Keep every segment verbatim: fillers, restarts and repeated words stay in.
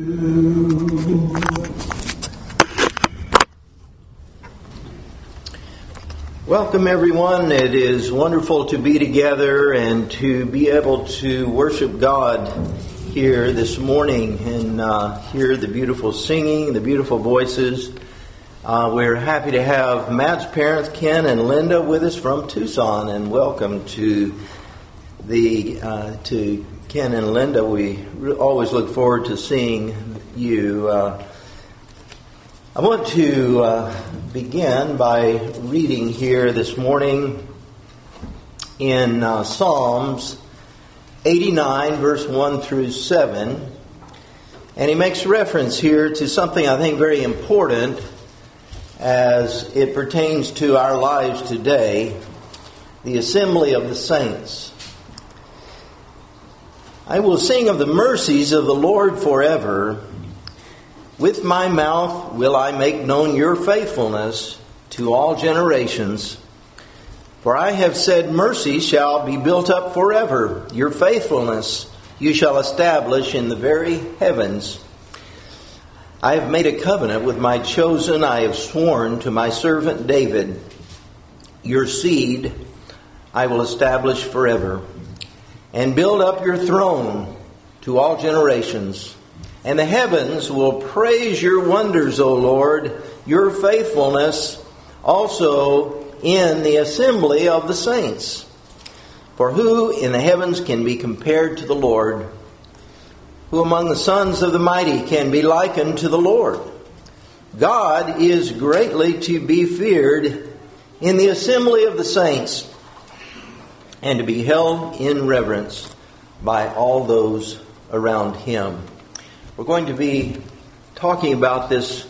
Welcome everyone. It is wonderful to be together and to be able to worship God here this morning and uh, hear the beautiful singing, the beautiful voices. Uh, we're happy to have Matt's parents, Ken and Linda, with us from Tucson, and welcome to the uh, to Ken and Linda. We re- always look forward to seeing you. Uh, I want to uh, begin by reading here this morning in uh, Psalms eighty-nine, verse one through seven. And he makes reference here to something I think very important as it pertains to our lives today, the assembly of the saints. I will sing of the mercies of the Lord forever. With my mouth will I make known your faithfulness to all generations. For I have said, mercy shall be built up forever. Your faithfulness you shall establish in the very heavens. I have made a covenant with my chosen. I have sworn to my servant David. Your seed I will establish forever, and build up your throne to all generations. And the heavens will praise your wonders, O Lord, your faithfulness also in the assembly of the saints. For who in the heavens can be compared to the Lord? Who among the sons of the mighty can be likened to the Lord? God is greatly to be feared in the assembly of the saints, and to be held in reverence by all those around him. We're going to be talking about this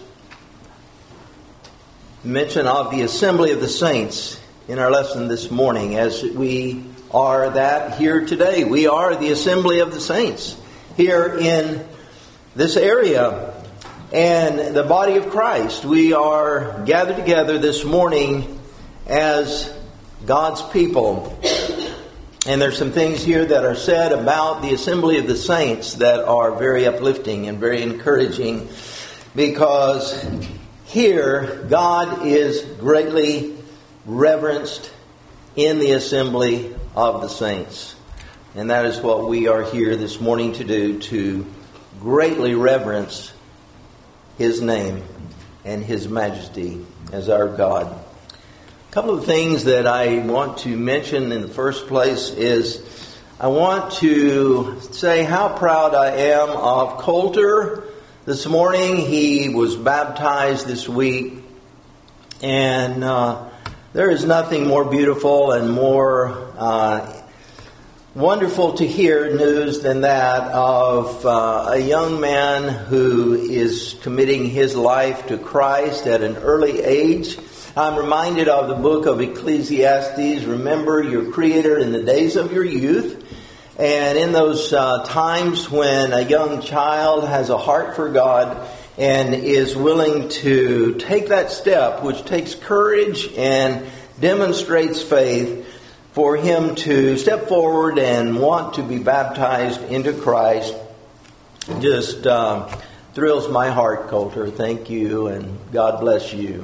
mention of the assembly of the saints in our lesson this morning, as we are that here today. We are the assembly of the saints here in this area and the body of Christ. We are gathered together this morning as God's people. And there's some things here that are said about the assembly of the saints that are very uplifting and very encouraging, because here God is greatly reverenced in the assembly of the saints. And that is what we are here this morning to do, to greatly reverence his name and his majesty as our God. A couple of things that I want to mention in the first place is I want to say how proud I am of Coulter. This morning he was baptized this week, and uh, there is nothing more beautiful and more uh, wonderful to hear news than that of uh, a young man who is committing his life to Christ at an early age. I'm reminded of the book of Ecclesiastes. Remember your Creator in the days of your youth. And in those uh, times when a young child has a heart for God and is willing to take that step, which takes courage and demonstrates faith, for him to step forward and want to be baptized into Christ, just uh, thrills my heart, Coulter. Thank you, and God bless you.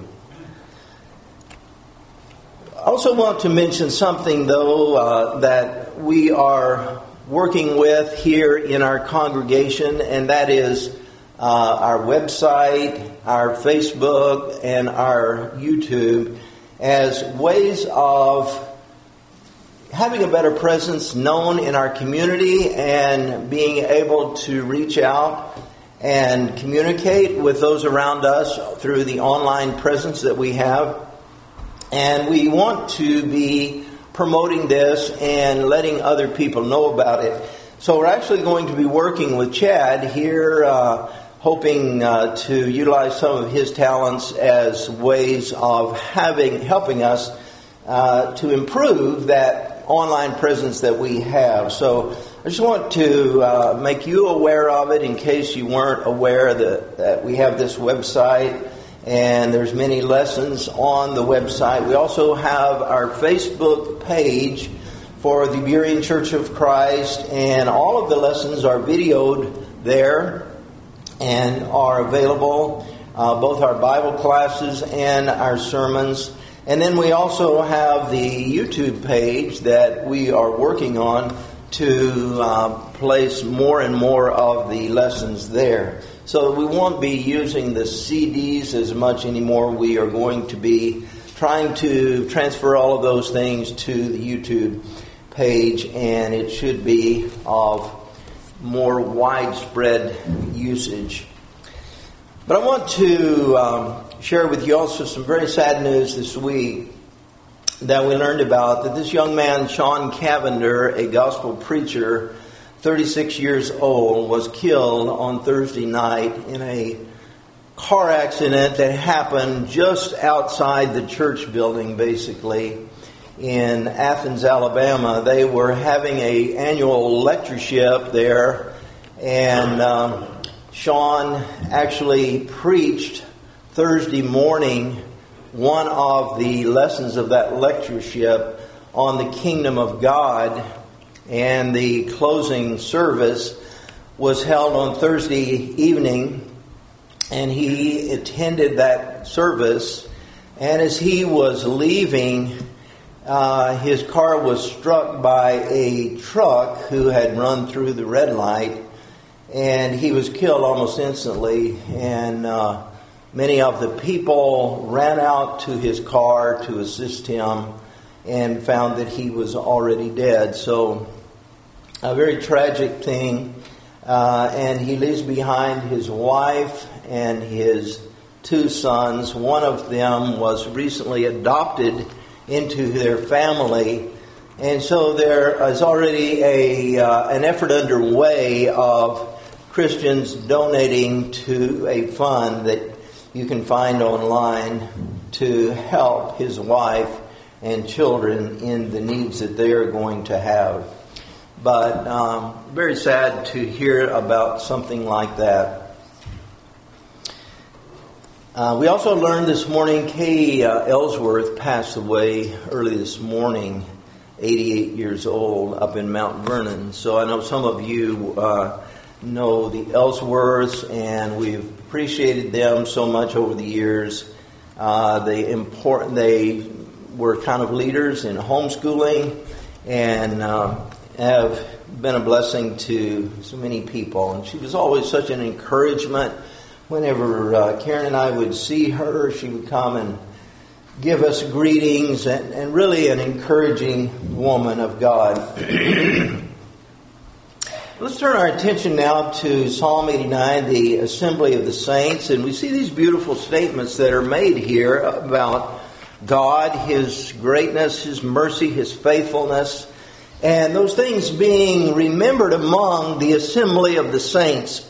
I also want to mention something, though, uh, that we are working with here in our congregation, and that is uh, our website, our Facebook, and our YouTube as ways of having a better presence known in our community and being able to reach out and communicate with those around us through the online presence that we have. And we want to be promoting this and letting other people know about it. So we're actually going to be working with Chad here, uh, hoping uh, to utilize some of his talents as ways of having helping us uh, to improve that online presence that we have. So I just want to uh, make you aware of it in case you weren't aware that, that we have this website. And there's many lessons on the website. We also have our Facebook page for the Berean Church of Christ, and all of the lessons are videoed there. and are available, uh, both our Bible classes and our sermons. And then we also have the YouTube page that we are working on to uh, place more and more of the lessons there. So we won't be using the C Ds as much anymore. We are going to be trying to transfer all of those things to the YouTube page, and it should be of more widespread usage. But I want to um, share with you also some very sad news this week that we learned about, that this young man, Sean Cavender, a gospel preacher, thirty-six years old, was killed on Thursday night in a car accident that happened just outside the church building, basically, in Athens, Alabama. They were having a annual lectureship there, and um, Sean actually preached Thursday morning one of the lessons of that lectureship on the kingdom of God, and the closing service was held on Thursday evening, and he attended that service, and as he was leaving, uh, his car was struck by a truck who had run through the red light, and he was killed almost instantly. And uh, many of the people ran out to his car to assist him and found that he was already dead. So a very tragic thing. Uh, and he leaves behind his wife and his two sons. One of them was recently adopted into their family. And so there is already a uh, an effort underway of Christians donating to a fund that you can find online to help his wife and children in the needs that they are going to have. But um, very sad to hear about something like that. Uh, we also learned this morning Kay uh, Ellsworth passed away early this morning, eighty-eight years old, up in Mount Vernon. So I know some of you uh, know the Ellsworths, and we've appreciated them so much over the years. Uh, they important. They were kind of leaders in homeschooling, and uh, have been a blessing to so many people. And she was always such an encouragement. Whenever uh, Karen and I would see her, she would come and give us greetings, and, and really an encouraging woman of God. Let's turn our attention now to Psalm eighty-nine, the Assembly of the Saints, and we see these beautiful statements that are made here about God, His greatness, His mercy, His faithfulness, and those things being remembered among the assembly of the saints.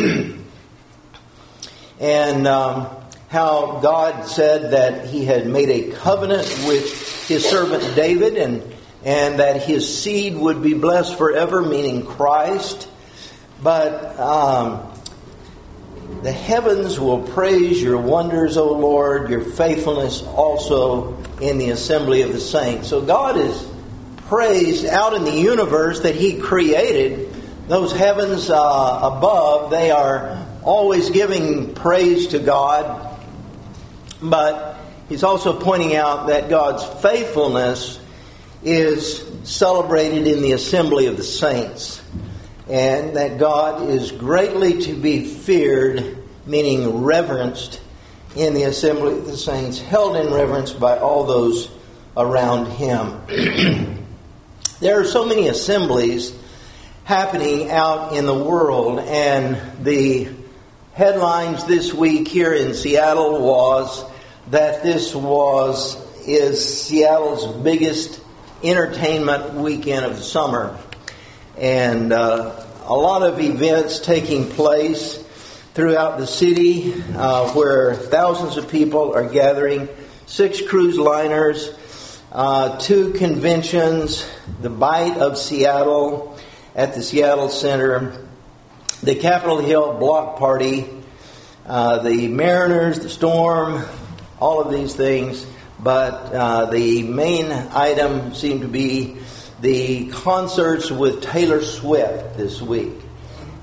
And um, how God said that He had made a covenant with His servant David, and, and that His seed would be blessed forever, meaning Christ. But um, the heavens will praise your wonders, O Lord, your faithfulness also in the assembly of the saints. So God is praised out in the universe that He created. Those heavens uh, above, they are always giving praise to God. But He's also pointing out that God's faithfulness is celebrated in the assembly of the saints. And that God is greatly to be feared, meaning reverenced, in the assembly of the saints, held in reverence by all those around Him. There are so many assemblies happening out in the world, and the headlines this week here in Seattle was that this was is Seattle's biggest entertainment weekend of the summer. And uh, a lot of events taking place throughout the city uh, where thousands of people are gathering. Six cruise liners, uh, two conventions, the Bite of Seattle at the Seattle Center, the Capitol Hill Block Party, uh, the Mariners, the Storm, all of these things. But uh, the main item seemed to be the concerts with Taylor Swift this week.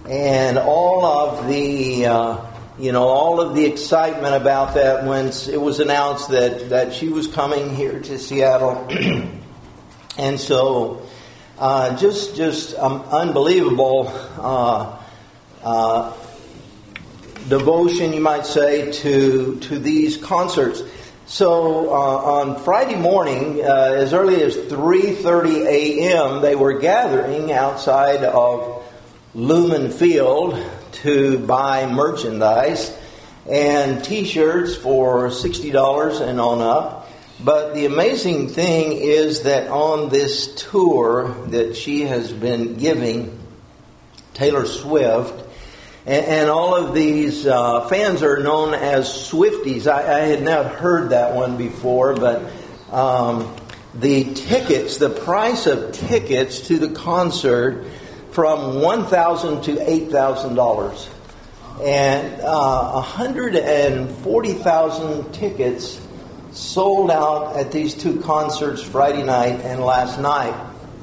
and all of the, uh, you know, all of the excitement about that when it was announced that, that she was coming here to Seattle. And so, uh, just, just um, unbelievable, uh, uh, devotion, you might say, to, to these concerts. So uh, on Friday morning, uh, as early as three thirty a.m., they were gathering outside of Lumen Field to buy merchandise and T-shirts for sixty dollars and on up. But the amazing thing is that on this tour that she has been giving, Taylor Swift, and all of these uh, fans are known as Swifties. I, I had not heard that one before, but um, the tickets, the price of tickets to the concert, from one thousand dollars to eight thousand dollars. And uh, one hundred forty thousand tickets sold out at these two concerts Friday night and last night.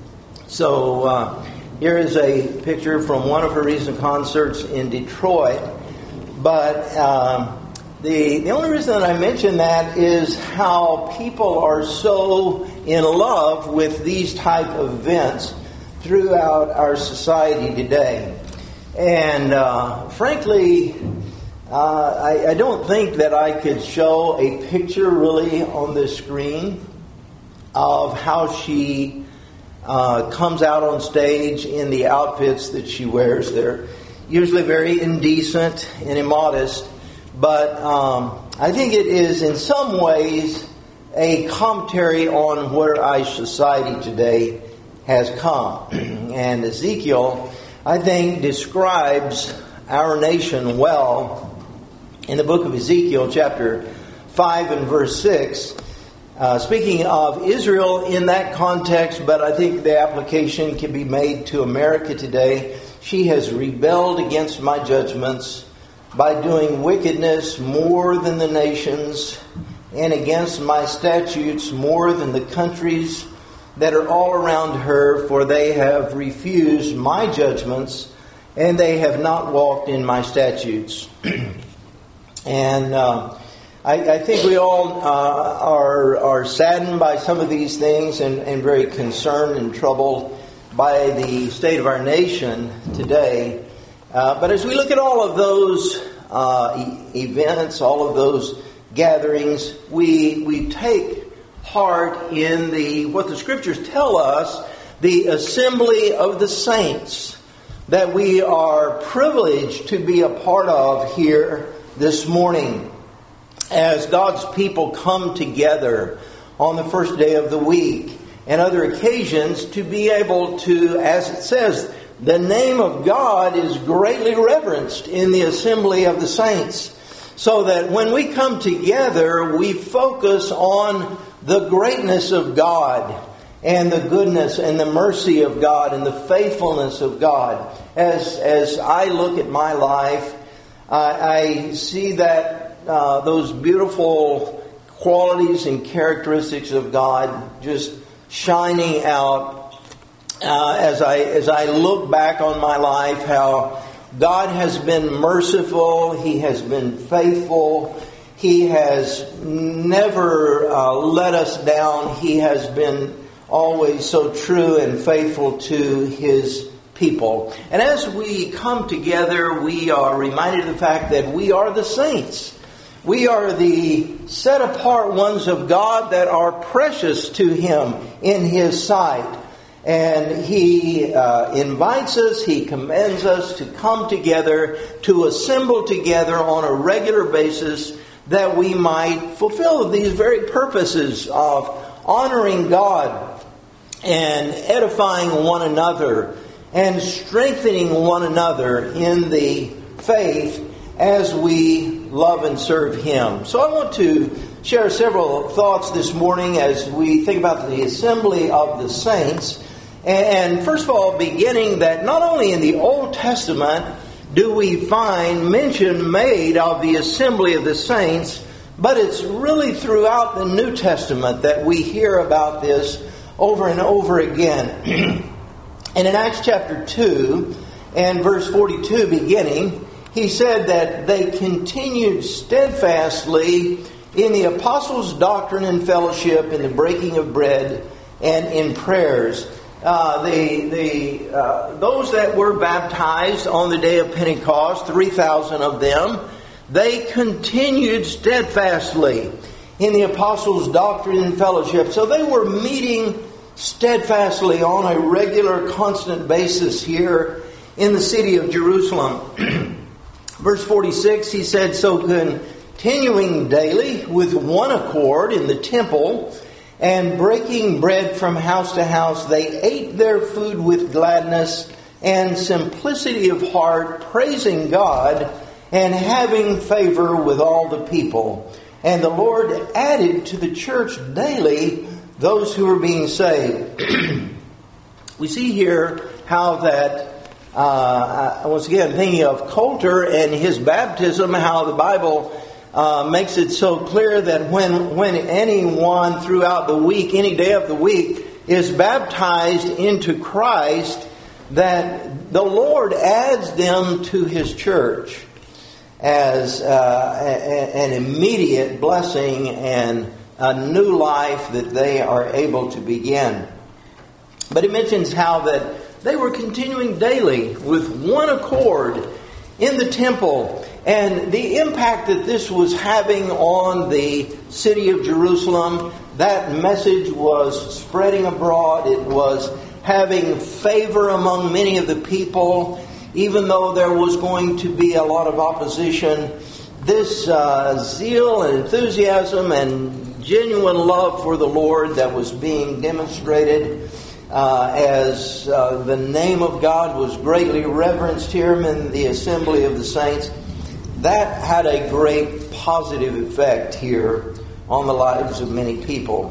So uh, here is a picture from one of her recent concerts in Detroit. But um, the the only reason that I mention that is how people are so in love with these type of events throughout our society today. And uh, frankly, uh, I, I don't think that I could show a picture really on the screen of how she Uh, comes out on stage in the outfits that she wears. They're usually very indecent and immodest, but um, I think it is in some ways a commentary on where our society today has come. And Ezekiel, I think, describes our nation well in the book of Ezekiel, chapter five and verse six. Uh, speaking of Israel in that context, but I think the application can be made to America today. She has rebelled against my judgments by doing wickedness more than the nations, and against my statutes more than the countries that are all around her, for they have refused my judgments, and they have not walked in my statutes. and uh, I, I think we all uh, are are saddened by some of these things, and, and very concerned and troubled by the state of our nation today. Uh, but as we look at all of those uh, e- events, all of those gatherings, we we take heart in the what the Scriptures tell us, the assembly of the saints, that we are privileged to be a part of here this morning, as God's people come together on the first day of the week and other occasions to be able to, as it says, the name of God is greatly reverenced in the assembly of the saints. So that when we come together, we focus on the greatness of God and the goodness and the mercy of God and the faithfulness of God. As, as I look at my life, I, I see that Uh, those beautiful qualities and characteristics of God just shining out uh, as I as I look back on my life, how God has been merciful, He has been faithful, He has never uh, let us down, He has been always so true and faithful to His people. And as we come together, we are reminded of the fact that we are the saints. We are the set-apart ones of God that are precious to Him in His sight. And He uh, invites us, He commands us to come together, to assemble together on a regular basis, that we might fulfill these very purposes of honoring God and edifying one another and strengthening one another in the faith as we love and serve Him. So I want to share several thoughts this morning as we think about the assembly of the saints. And first of all, beginning that not only in the Old Testament do we find mention made of the assembly of the saints, but it's really throughout the New Testament that we hear about this over and over again. And in Acts chapter two, and verse forty-two beginning, he said that they continued steadfastly in the apostles' doctrine and fellowship, in the breaking of bread, and in prayers. Uh, the the uh, those that were baptized on the day of Pentecost, three thousand of them, they continued steadfastly in the apostles' doctrine and fellowship. So they were meeting steadfastly on a regular, constant basis here in the city of Jerusalem. Verse forty-six, he said, so continuing daily with one accord in the temple, and breaking bread from house to house, they ate their food with gladness and simplicity of heart, praising God and having favor with all the people. And the Lord added to the church daily those who were being saved. We see here how that, uh, once again, thinking of Coulter and his baptism, how the Bible Uh, makes it so clear that when when anyone throughout the week, any day of the week, is baptized into Christ, that the Lord adds them to His church as uh, a, an immediate blessing and a new life that they are able to begin. But it mentions how that they were continuing daily with one accord in the temple. And the impact that this was having on the city of Jerusalem, that message was spreading abroad. It was having favor among many of the people. Even though there was going to be a lot of opposition, this uh, zeal and enthusiasm and genuine love for the Lord that was being demonstrated uh, as uh, the name of God was greatly reverenced here in the assembly of the saints, that had a great positive effect here on the lives of many people.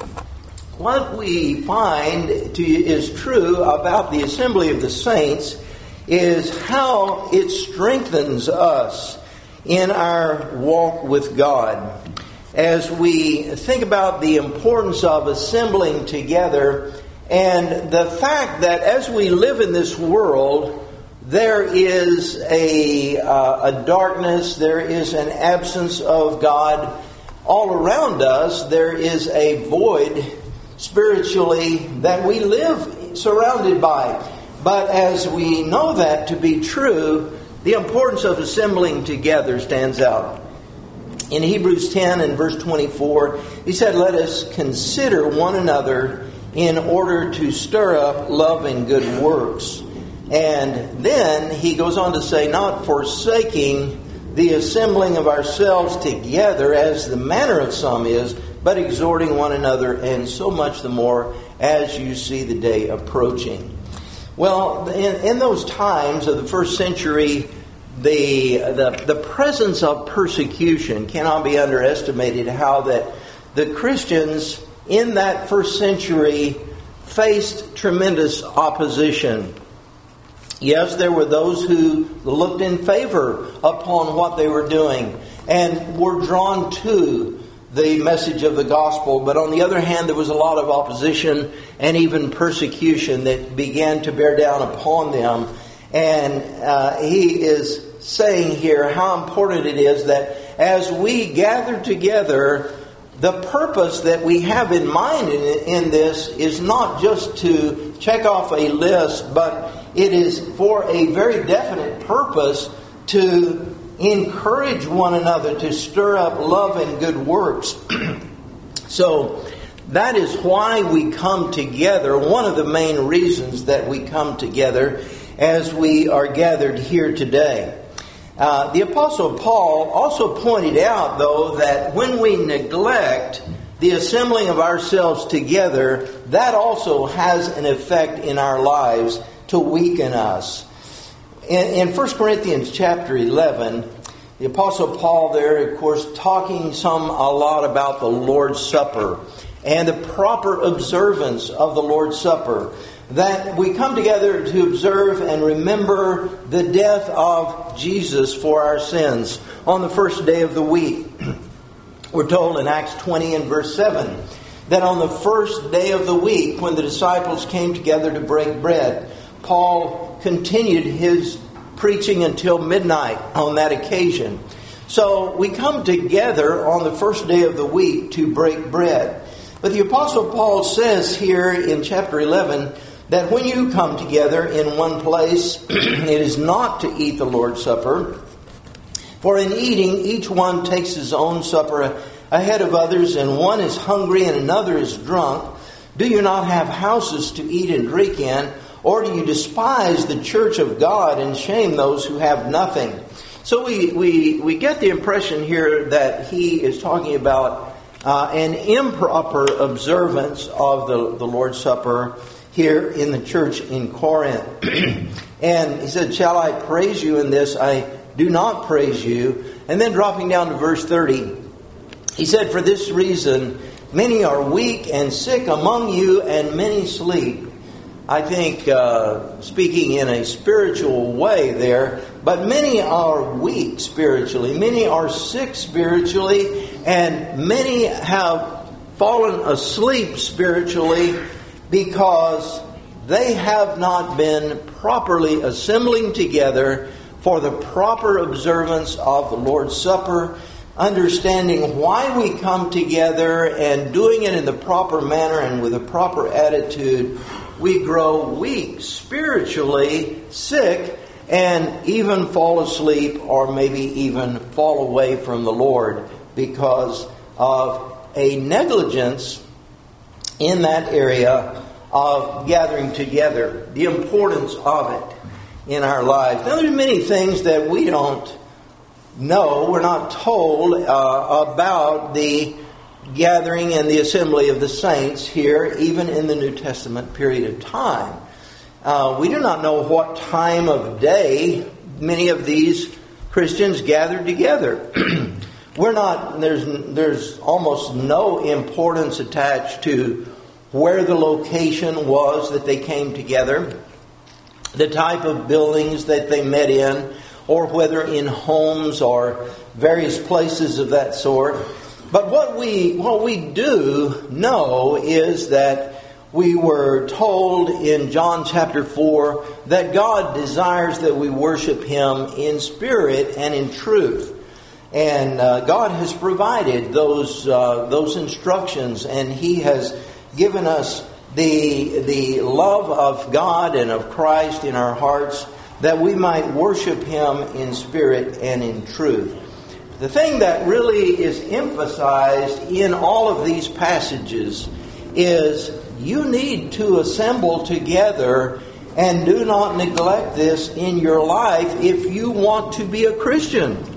What we find to, is true about the assembly of the saints is how it strengthens us in our walk with God. As we think about the importance of assembling together and the fact that as we live in this world, there is a, uh, a darkness, there is an absence of God all around us. There is a void spiritually that we live surrounded by. But as we know that to be true, the importance of assembling together stands out. In Hebrews ten and verse twenty-four, he said, let us consider one another in order to stir up love and good works. And then he goes on to say, not forsaking the assembling of ourselves together as the manner of some is, but exhorting one another, and so much the more as you see the day approaching. Well, in, in those times of the first century, the, the the presence of persecution cannot be underestimated. How that the Christians in that first century faced tremendous opposition. Yes, there were those who looked in favor upon what they were doing and were drawn to the message of the gospel. But on the other hand, there was a lot of opposition and even persecution that began to bear down upon them. And uh, he is saying here how important it is that as we gather together, the purpose that we have in mind in, in this is not just to check off a list, but it is for a very definite purpose to encourage one another, to stir up love and good works. So that is why we come together. One of the main reasons that we come together as we are gathered here today. Uh, the Apostle Paul also pointed out, though, that when we neglect the assembling of ourselves together, that also has an effect in our lives to weaken us. In, in First Corinthians chapter eleven, the Apostle Paul there, of course, talking some a lot about the Lord's Supper and the proper observance of the Lord's Supper. That we come together to observe and remember the death of Jesus for our sins on the first day of the week. We're told in Acts twenty and verse seven that on the first day of the week, when the disciples came together to break bread, Paul continued his preaching until midnight on that occasion. So we come together on the first day of the week to break bread. But the Apostle Paul says here in chapter eleven that when you come together in one place, it is not to eat the Lord's Supper. For in eating, each one takes his own supper ahead of others, and one is hungry and another is drunk. Do you not have houses to eat and drink in? Or do you despise the church of God and shame those who have nothing? So we, we, we get the impression here that he is talking about uh, an improper observance of the, the Lord's Supper here in the church in Corinth. And he said, shall I praise you in this? I do not praise you. And then dropping down to verse thirty, he said, for this reason, many are weak and sick among you, and many sleep. I think, uh, speaking in a spiritual way there, but many are weak spiritually, many are sick spiritually, and many have fallen asleep spiritually because they have not been properly assembling together for the proper observance of the Lord's Supper, understanding why we come together and doing it in the proper manner and with a proper attitude. We grow weak, spiritually sick, and even fall asleep or maybe even fall away from the Lord because of a negligence in that area of gathering together, the importance of it in our lives. Now, there's many things that we don't know, we're not told uh, about the gathering and the assembly of the saints here, even in the New Testament period of time. Uh, we do not know what time of day many of these Christians gathered together. We're not, there's, there's almost no importance attached to where the location was that they came together, the type of buildings that they met in, or whether in homes or various places of that sort. But what we what we do know is that we were told in John chapter four that God desires that we worship Him in spirit and in truth. And uh, God has provided those uh, those instructions, and He has given us the the love of God and of Christ in our hearts, that we might worship Him in spirit and in truth. The thing that really is emphasized in all of these passages is you need to assemble together, and do not neglect this in your life if you want to be a Christian.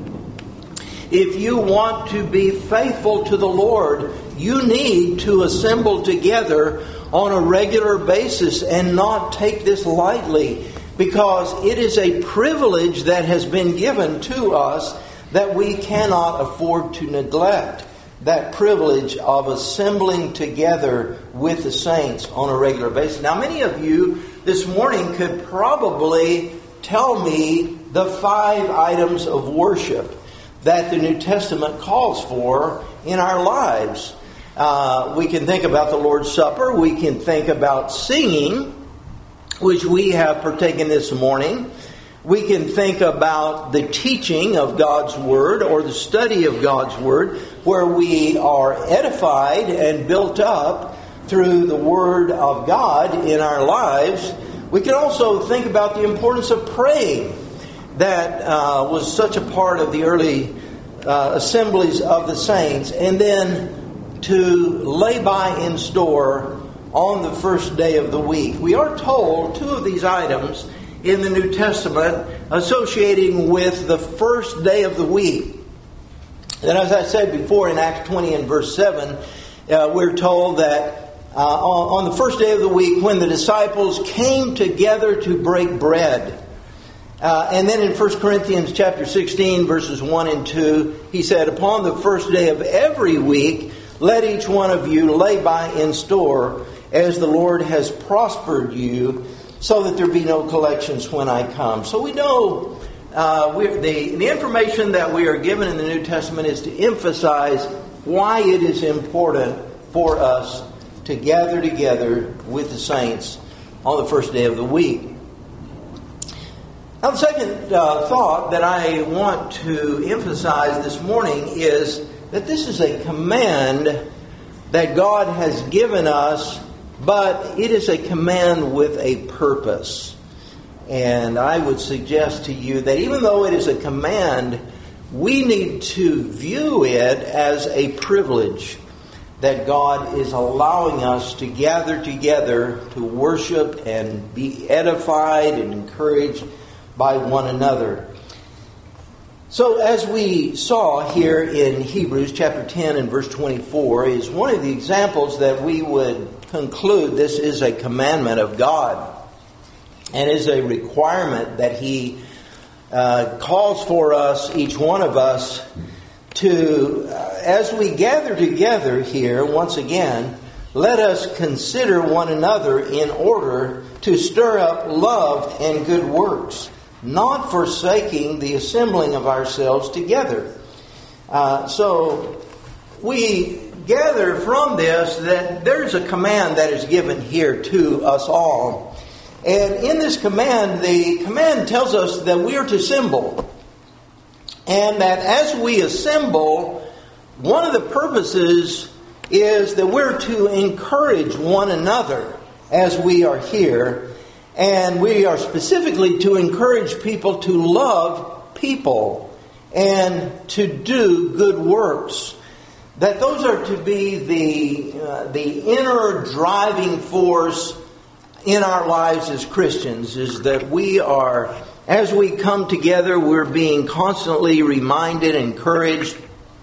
If you want to be faithful to the Lord, you need to assemble together on a regular basis and not take this lightly, because it is a privilege that has been given to us that we cannot afford to neglect. That privilege of assembling together with the saints on a regular basis. Now, many of you this morning could probably tell me the five items of worship that the New Testament calls for in our lives. Uh, we can think about the Lord's Supper. We can think about singing, which we have partaken this morning. We can think about the teaching of God's Word, or the study of God's Word, where we are edified and built up through the Word of God in our lives. We can also think about the importance of praying. That uh, was such a part of the early uh, assemblies of the saints. And then to lay by in store on the first day of the week. We are told two of these items in the New Testament associating with the first day of the week. And as I said before, in Acts twenty and verse seven, uh, we're told that uh, on, on the first day of the week, when the disciples came together to break bread. Uh, and then in First Corinthians chapter sixteen, verses one and two, he said, upon the first day of every week, let each one of you lay by in store, as the Lord has prospered you, so that there be no collections when I come. So we know uh, we're, the, the information that we are given in the New Testament is to emphasize why it is important for us to gather together with the saints on the first day of the week. Now, the second uh, thought that I want to emphasize this morning is that this is a command that God has given us, but it is a command with a purpose. And I would suggest to you that even though it is a command, we need to view it as a privilege that God is allowing us to gather together to worship and be edified and encouraged by one another. So as we saw here in Hebrews chapter ten and verse twenty-four is one of the examples that we would conclude this is a commandment of God and is a requirement that He uh, calls for us, each one of us, to, uh, as we gather together here once again, let us consider one another in order to stir up love and good works, not forsaking the assembling of ourselves together. Uh, so we gather from this that there's a command that is given here to us all. And in this command, the command tells us that we are to assemble. And that as we assemble, one of the purposes is that we're to encourage one another as we are here. And we are specifically to encourage people to love people and to do good works. That those are to be the uh, the inner driving force in our lives as Christians, is that we are, as we come together, we're being constantly reminded, encouraged.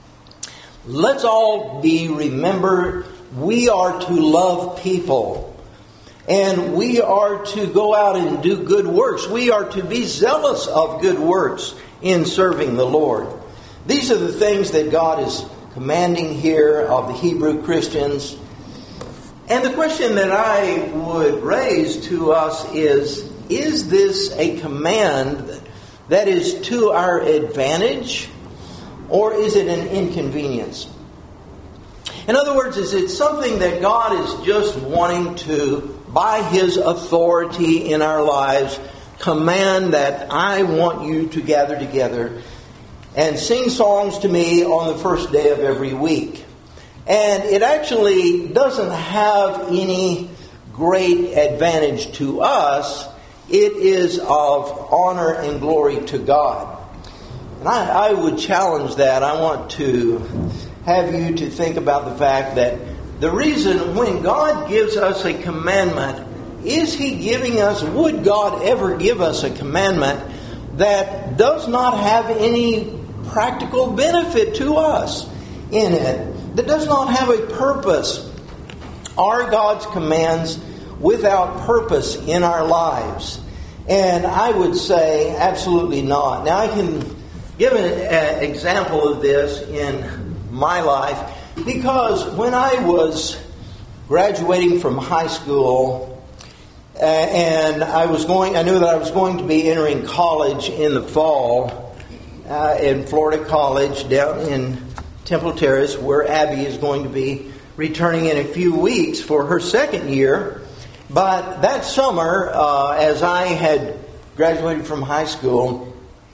Let's all be remembered, we are to love people. And we are to go out and do good works. We are to be zealous of good works in serving the Lord. These are the things that God is commanding here of the Hebrew Christians. And the question that I would raise to us is, is this a command that is to our advantage, or is it an inconvenience? In other words, is it something that God is just wanting to, by His authority in our lives, command that I want you to gather together and sing songs to me on the first day of every week? And it actually doesn't have any great advantage to us. It is of honor and glory to God. And I, I would challenge that. I want to have you to think about the fact that the reason when God gives us a commandment, is He giving us, would God ever give us a commandment that does not have any practical benefit to us in it, that does not have a purpose? Are God's commands without purpose in our lives? And I would say absolutely not. Now I can give an example of this in my life, because when I was graduating from high school uh, and I was going, I knew that I was going to be entering college in the fall uh, in Florida College down in Temple Terrace, where Abby is going to be returning in a few weeks for her second year. But that summer, uh, as I had graduated from high school,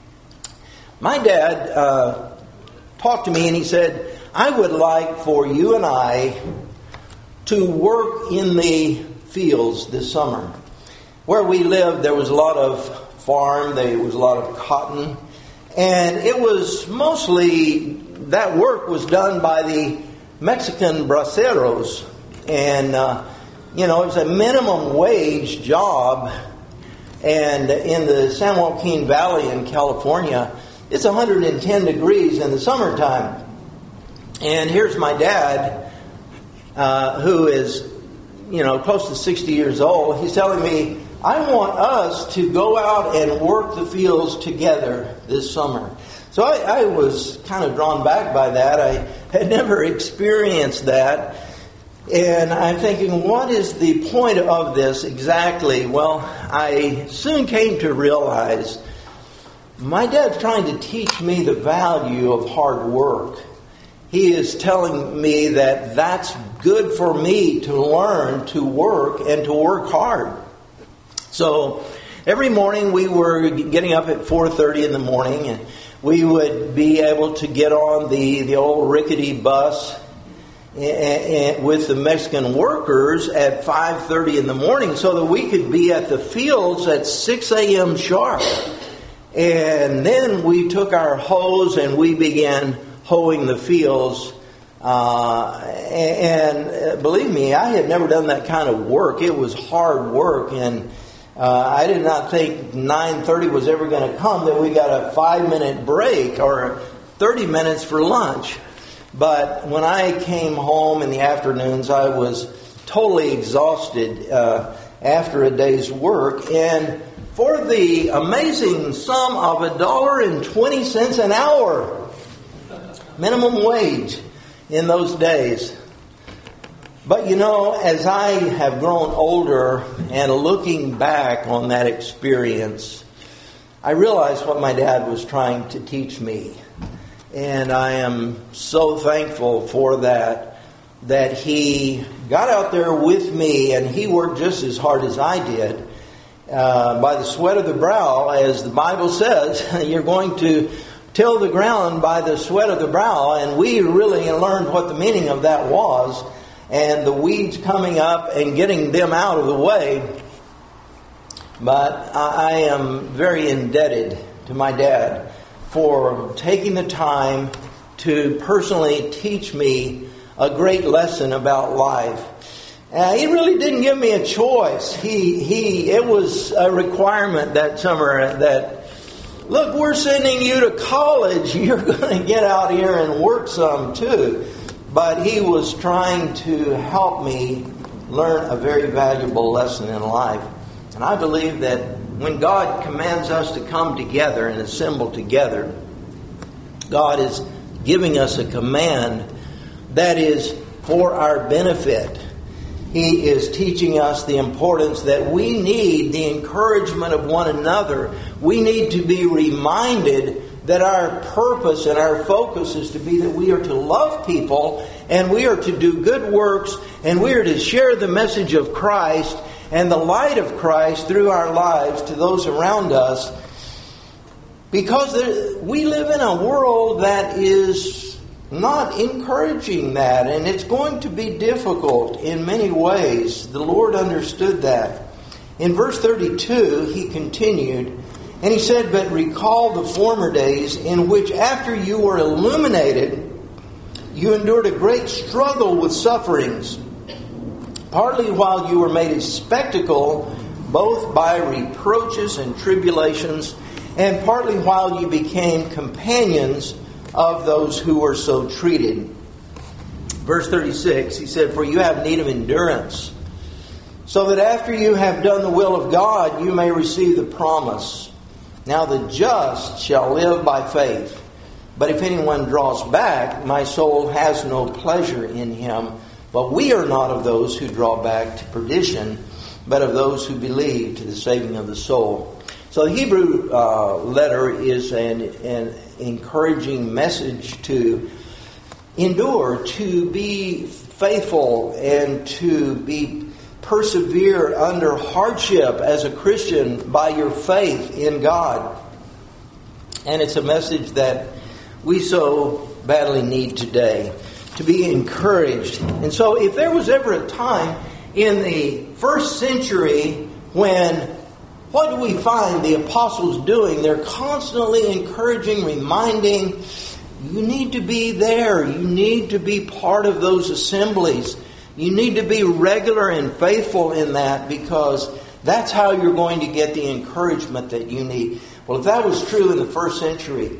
my dad uh, talked to me and he said, I would like for you and I to work in the fields this summer. Where we lived, there was a lot of farm, there was a lot of cotton, and it was mostly, that work was done by the Mexican braceros. And, uh, you know, it was a minimum wage job. And in the San Joaquin Valley in California, it's one hundred ten degrees in the summertime. And here's my dad, uh, who is, you know, close to sixty years old. He's telling me, I want us to go out and work the fields together this summer. So I, I was kind of drawn back by that. I had never experienced that. And I'm thinking, what is the point of this exactly? Well, I soon came to realize my dad's trying to teach me the value of hard work. He is telling me that that's good for me to learn to work and to work hard. So every morning we were getting up at four thirty in the morning, and we would be able to get on the, the old rickety bus with the Mexican workers at five thirty in the morning so that we could be at the fields at six a.m. sharp. And then we took our hose and we began hoeing the fields. Uh, and believe me, I had never done that kind of work. It was hard work, and uh, I did not think nine thirty was ever going to come, that we got a five-minute break or thirty minutes for lunch. But when I came home in the afternoons, I was totally exhausted uh, after a day's work. And for the amazing sum of a dollar and twenty cents an hour, minimum wage in those days. But you know, as I have grown older and looking back on that experience, I realized what my dad was trying to teach me. And I am so thankful for that, that he got out there with me and he worked just as hard as I did. Uh, by the sweat of the brow, as the Bible says, you're going to till the ground by the sweat of the brow. And we really learned what the meaning of that was. And the weeds coming up and getting them out of the way. But I am very indebted to my dad for taking the time to personally teach me a great lesson about life. Uh, he really didn't give me a choice. He he. It was a requirement that summer that, look, we're sending you to college. You're going to get out here and work some too. But he was trying to help me learn a very valuable lesson in life. And I believe that when God commands us to come together and assemble together, God is giving us a command that is for our benefit. He is teaching us the importance that we need the encouragement of one another. We need to be reminded that our purpose and our focus is to be that we are to love people and we are to do good works and we are to share the message of Christ and the light of Christ through our lives to those around us, because there, we live in a world that is not encouraging that, and it's going to be difficult in many ways. The Lord understood that. In verse thirty-two, he continued, and he said, "But recall the former days in which after you were illuminated, you endured a great struggle with sufferings, partly while you were made a spectacle, both by reproaches and tribulations, and partly while you became companions of those who were so treated." Verse thirty-six, he said, "For you have need of endurance, so that after you have done the will of God, you may receive the promise. Now the just shall live by faith. But if anyone draws back, my soul has no pleasure in him. But we are not of those who draw back to perdition, but of those who believe to the saving of the soul." So the Hebrew uh, letter is an, an encouraging message to endure, to be faithful, and to be persevere under hardship as a Christian by your faith in God. And it's a message that we so badly need today, to be encouraged. And so if there was ever a time in the first century when, what do we find the apostles doing? They're constantly encouraging, reminding, you need to be there. You need to be part of those assemblies. You need to be regular and faithful in that, because that's how you're going to get the encouragement that you need. Well, if that was true in the first century,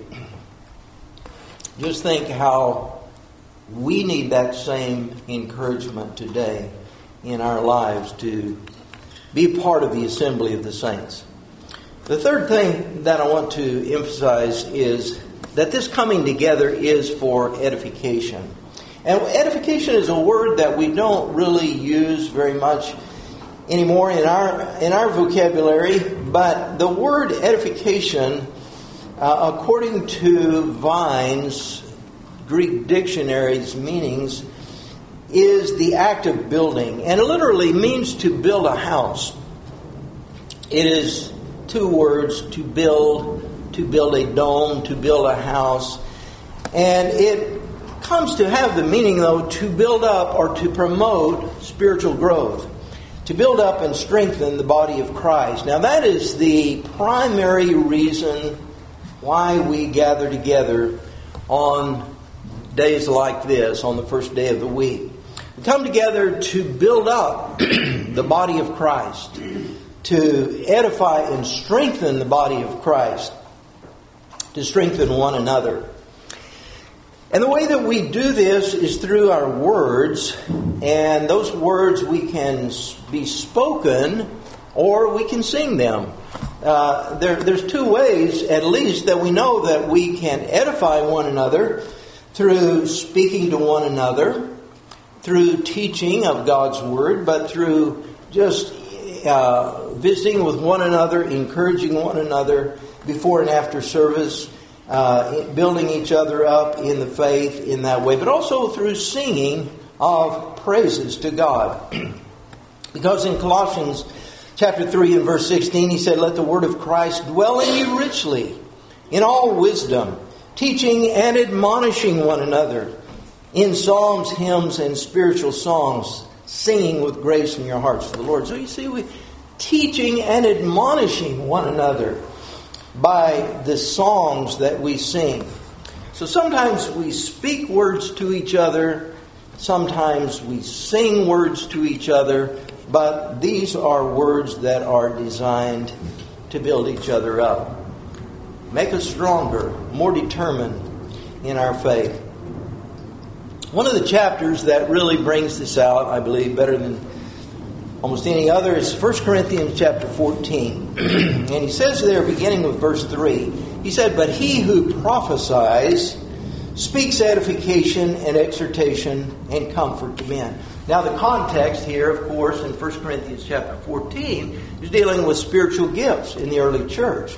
just think how we need that same encouragement today in our lives to be part of the assembly of the saints. The third thing that I want to emphasize is that this coming together is for edification. And edification is a word that we don't really use very much anymore in our in our vocabulary, but the word edification, uh, according to Vine's Greek dictionary's meanings, is the act of building, and it literally means to build a house. It is two words, to build, to build a dome, to build a house. And it comes to have the meaning, though, to build up or to promote spiritual growth, to build up and strengthen the body of Christ. Now, that is the primary reason why we gather together on days like this, on the first day of the week. We come together to build up the body of Christ, to edify and strengthen the body of Christ, to strengthen one another. And the way that we do this is through our words, and those words we can be spoken or we can sing them. Uh, there, there's two ways, at least, that we know that we can edify one another: through speaking to one another, through teaching of God's Word, but through just uh, visiting with one another, encouraging one another before and after service, uh, building each other up in the faith in that way, but also through singing of praises to God. Because in Colossians chapter three and verse sixteen, he said, "Let the word of Christ dwell in you richly, in all wisdom, teaching and admonishing one another in psalms, hymns, and spiritual songs, singing with grace in your hearts to the Lord." So you see, we teaching and admonishing one another by the songs that we sing. So sometimes we speak words to each other, sometimes we sing words to each other, but these are words that are designed to build each other up, make us stronger, more determined in our faith. One of the chapters that really brings this out, I believe, better than almost any other is First Corinthians chapter fourteen. And he says there, beginning with verse three, he said, "But he who prophesies speaks edification and exhortation and comfort to men." Now the context here, of course, in First Corinthians chapter fourteen is dealing with spiritual gifts in the early church.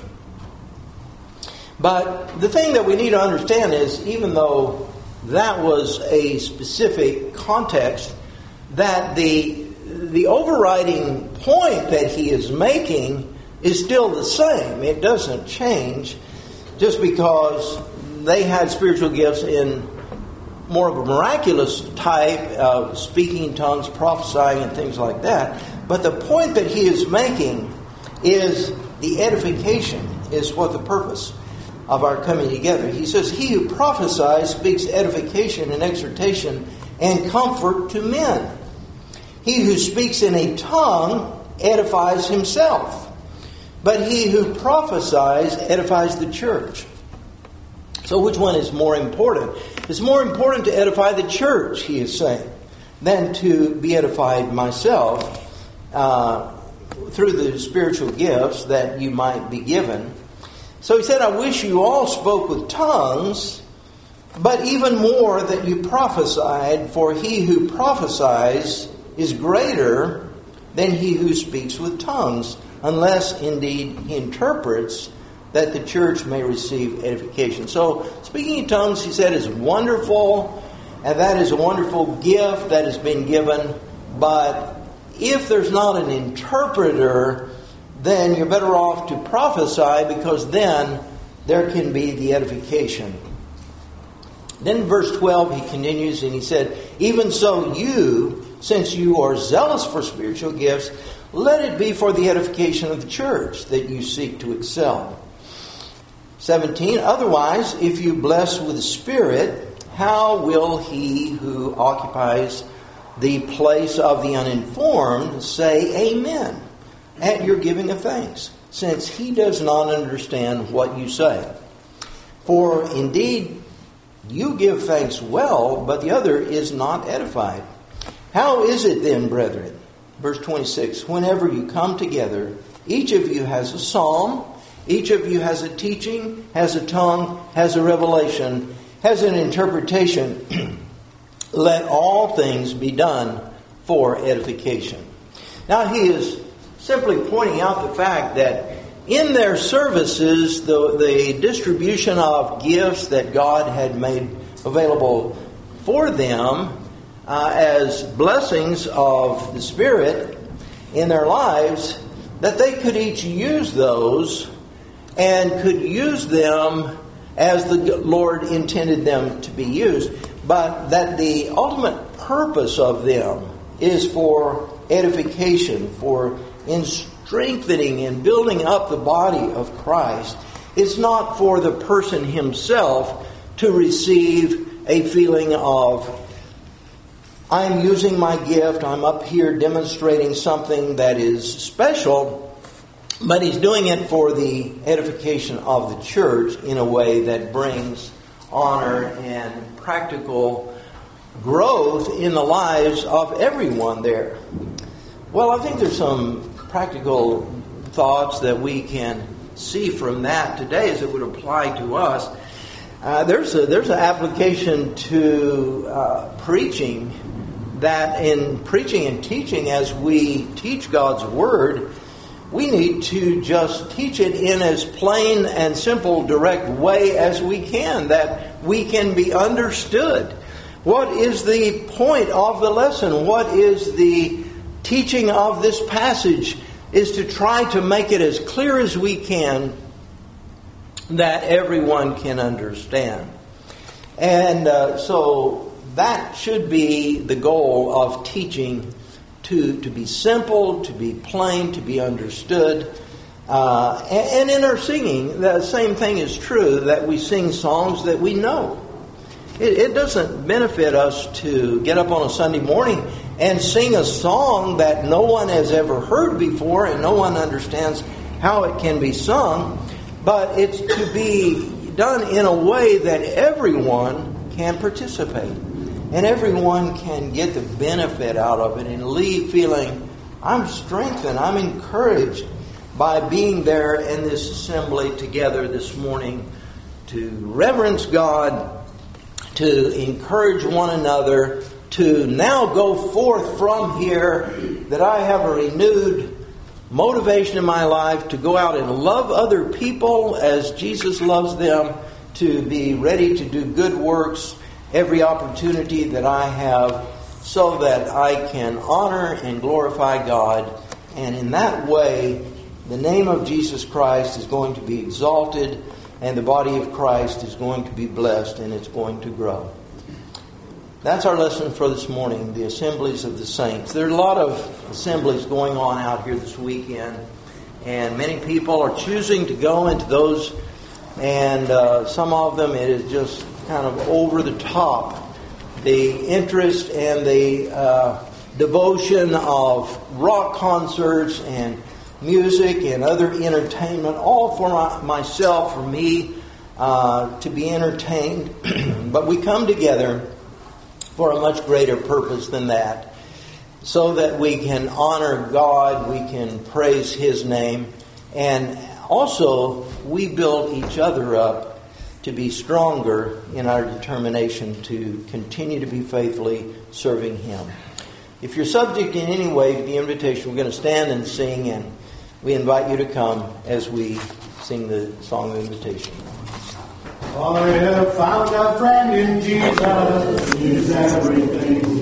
But the thing that we need to understand is, even though that was a specific context, that the the overriding point that he is making is still the same. It doesn't change just because they had spiritual gifts in more of a miraculous type of speaking in tongues, prophesying, and things like that. But the point that he is making is the edification is what the purpose of our coming together. He says, "He who prophesies speaks edification and exhortation and comfort to men. He who speaks in a tongue edifies himself, but he who prophesies edifies the church." So which one is more important? It's more important to edify the church, he is saying, than to be edified myself uh, through the spiritual gifts that you might be given. So he said, "I wish you all spoke with tongues, but even more that you prophesied, for he who prophesies is greater than he who speaks with tongues, unless indeed he interprets, that the church may receive edification." So speaking in tongues, he said, is wonderful, and that is a wonderful gift that has been given. But if there's not an interpreter, then you're better off to prophesy, because then there can be the edification. Then in verse twelve he continues and he said, "Even so you, since you are zealous for spiritual gifts, let it be for the edification of the church that you seek to excel." seventeen, "Otherwise, if you bless with the Spirit, how will he who occupies the place of the uninformed say amen at your giving of thanks, since he does not understand what you say? For indeed you give thanks well, but the other is not edified. How is it then, brethren?" Verse twenty-six, "Whenever you come together, each of you has a psalm, each of you has a teaching, has a tongue, has a revelation, has an interpretation. Let all things be done for edification." Now he is simply pointing out the fact that in their services, the, the distribution of gifts that God had made available for them uh, as blessings of the Spirit in their lives, that they could each use those and could use them as the Lord intended them to be used, but that the ultimate purpose of them is for edification, for in strengthening and building up the body of Christ. It's not for the person himself to receive a feeling of, I'm using my gift, I'm up here demonstrating something that is special, but he's doing it for the edification of the church in a way that brings honor and practical growth in the lives of everyone there. Well, I think there's some practical thoughts that we can see from that today as it would apply to us. Uh, there's a, there's an application to uh, preaching, that in preaching and teaching, as we teach God's Word, we need to just teach it in as plain and simple, direct way as we can, that we can be understood. What is the point of the lesson? What is the teaching of this passage? Is to try to make it as clear as we can that everyone can understand. And uh, so that should be the goal of teaching, to, to be simple, to be plain, to be understood. Uh, and, and in our singing, the same thing is true, that we sing songs that we know. It, it doesn't benefit us to get up on a Sunday morning and sing a song that no one has ever heard before and no one understands how it can be sung. But it's to be done in a way that everyone can participate. And everyone can get the benefit out of it and leave feeling, I'm strengthened, I'm encouraged by being there in this assembly together this morning to reverence God, to encourage one another, to now go forth from here, that I have a renewed motivation in my life to go out and love other people as Jesus loves them, to be ready to do good works every opportunity that I have, so that I can honor and glorify God. And in that way, the name of Jesus Christ is going to be exalted, and the body of Christ is going to be blessed, and it's going to grow. That's our lesson for this morning, the assemblies of the saints. There are a lot of assemblies going on out here this weekend, and many people are choosing to go into those, and uh, some of them it is just kind of over the top. The interest and the uh, devotion of rock concerts and music and other entertainment, all for my, myself, for me, uh, to be entertained. But we come together for a much greater purpose than that, so that we can honor God, we can praise His name, and also we build each other up to be stronger in our determination to continue to be faithfully serving Him. If you're subject in any way to the invitation, we're going to stand and sing, and we invite you to come as we sing the song of invitation. I have found a friend in Jesus, He's everything.